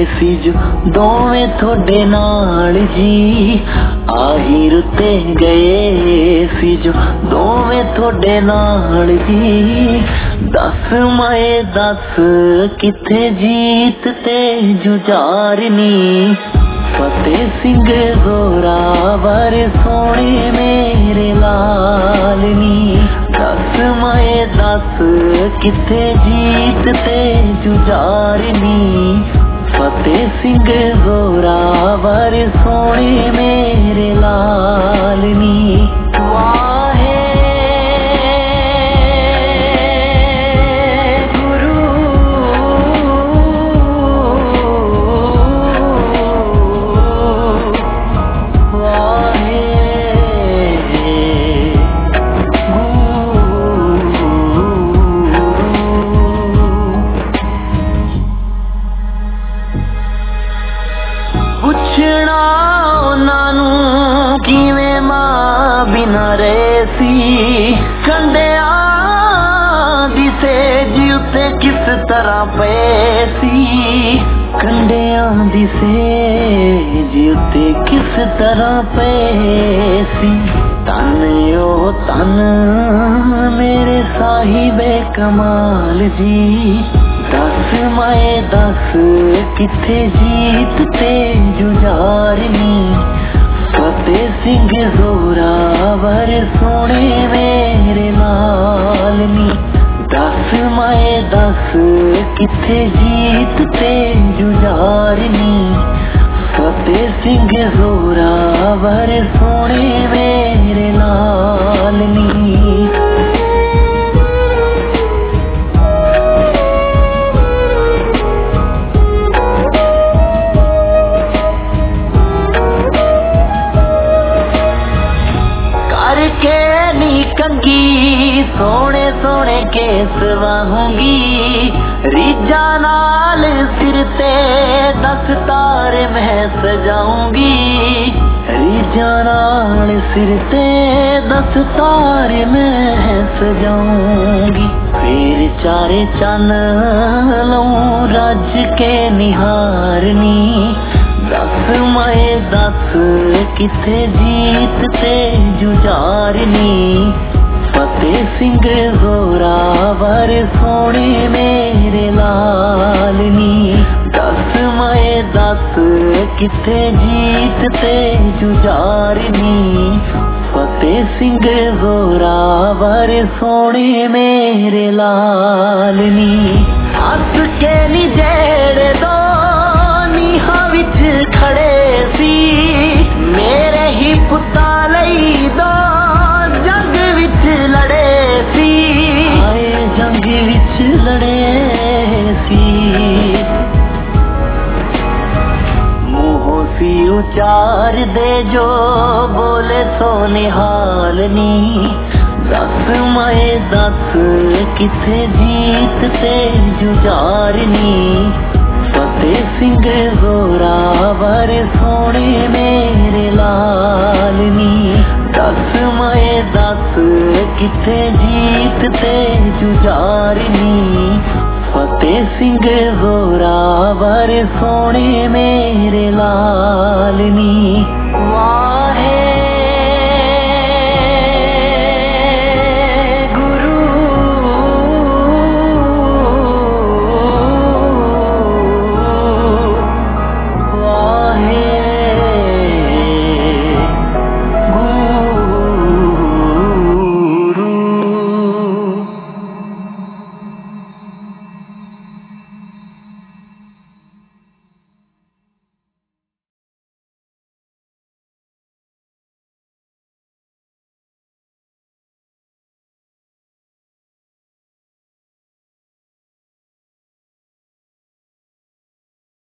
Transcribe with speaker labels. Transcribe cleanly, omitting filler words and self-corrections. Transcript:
Speaker 1: सी जो दोवें थोड़े नाल जी। आही रुते गए सी जो दोवें थोड़े नाल जी। दस माए दस किथे जीत ते जुझारनी। फतेह सिंह जोरावर सोने मेरे लालनी। दस माए दस किथे जीत ते जुझारनी। फतेह सिंह जोरावर सोने मेरे लालनी। वाहे पुछना उन्हां किवें मां बिना रहे कंडिया दी सेज उत्ते किस तरह पे सी। कंडिया दी सेज उत्ते किस तरह पे सी। तन ओ तन मेरे साहिबे कमाल जी। दस माए दस किथे जीत ते जुझारनी। फतेह सिंह जोरावर सोने मेरे लालनी। दस माए दस किथे जीत ते जुझारनी। फतेह सिंह जोरावर सोने मेरे लालनी। कंगी सोने सोने केस वाहूंगी। रीजा नाल सिर ते दस्तार मैं सजाऊंगी। रीजा नाल सिर ते दस्तार मैं सजाऊंगी। फिर चारे चन लऊं रज के निहारनी। दस माए दस किथे जीत ते जुझारनी। फतेह सिंह जोरावर सोने मेरे लालनी। दस माए दस किथे जीत ते जुझारनी। फतेह सिंह जोरावर सोने मेरे लालनी। हस के नी जेड़े दो नीहां विच खड़े सी। मेरे ही पुत्तां लई दो जंग विच लड़े सी। आए जंग विच लड़े सी। मुंहों सी उचार दे जो बोले सो निहालनी। दस माए दस किथे जीत ते जुझारनी। फतेह सिंह जोरावर सोने मेरे लालनी। दस माए दस किथे जीत ते जुझारनी। फतेह सिंह जोरावर सोने मेरे लालनी।